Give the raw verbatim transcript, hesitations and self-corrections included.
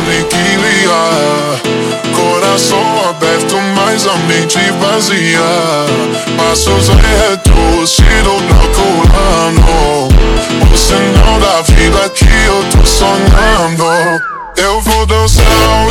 aniquilar. Coração aberto, mas a mente vazia. Passos retos, tiro procurando o sinal da vida que eu tô sonhando. Eu vou dançar